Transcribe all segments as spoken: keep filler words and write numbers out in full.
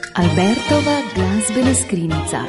Albertova glasbena skrinjica.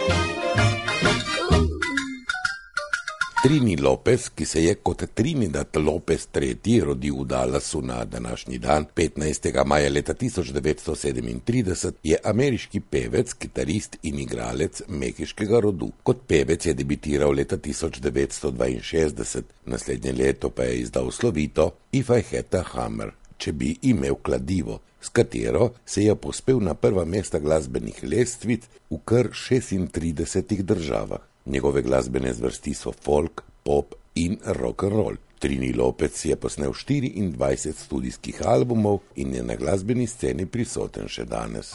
Trini Lopez, ki se je kot Trinidad Lopez tretji rodil v Dallasu na današnji dan, petnajstega maja leta tisoč devetsto sedemintrideset, je ameriški pevec, kitarist in igralec mehiškega rodu. Kot pevec je debitiral leta tisoč devetsto dvainšestdeset, naslednje leto pa je izdal slovito If I Had a Hammer, če bi imel kladivo, s katero se je povzpel na prva mesta glasbenih lestvic v kar šestintridesetih državah. Njegove glasbene zvrsti so folk, pop in rock and roll. Trini Lopez je posnel štiriindvajset studijskih albumov in je na glasbeni sceni prisoten še danes.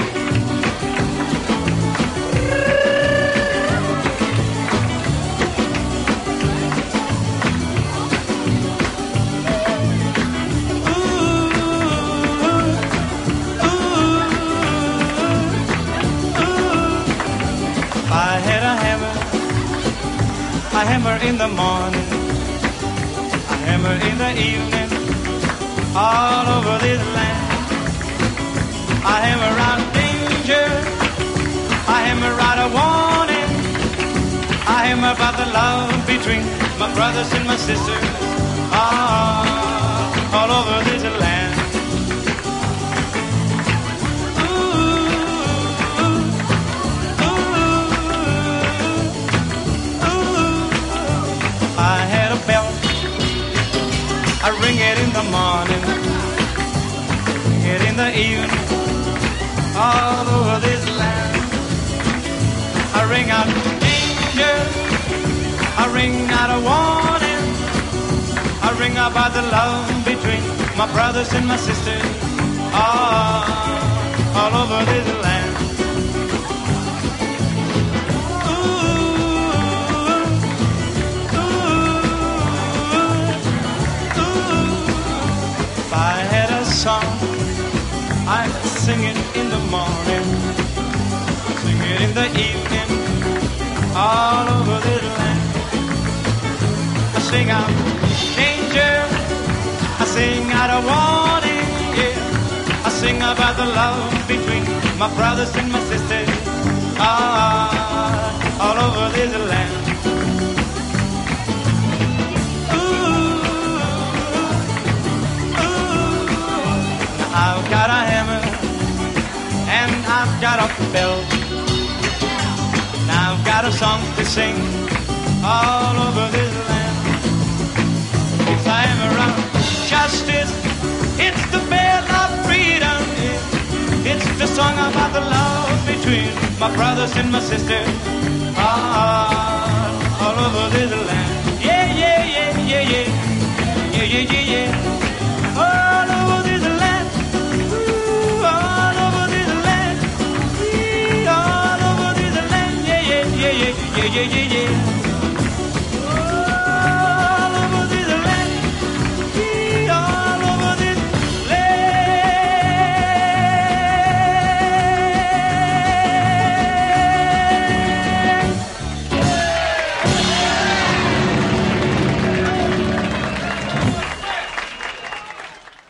I hammer in the morning, I hammer in the evening, all over this land. I hammer out danger, I hammer out a warning, I hammer about the love between my brothers and my sisters, all, all over this land. I had a bell, I ring it in the morning, ring it in the evening, all over this land. I ring out danger, I ring out a warning, I ring about the love between my brothers and my sisters, all, all over this land. I had a song, I sing it in the morning, sing it in the evening, all over this land. I sing out danger, I sing out a warning, yeah. I sing about the love between my brothers and my sisters, all, all over this land. I've got a hammer and I've got a bell, and I've got a song to sing all over this land. It's the hammer of justice, it's the bell of freedom, it's the song about the love between my brothers and my sisters, all, all over this land. Yeah, yeah, yeah, yeah, yeah, yeah, yeah, yeah, yeah, all over this land. Yeah, yeah, yeah, yeah.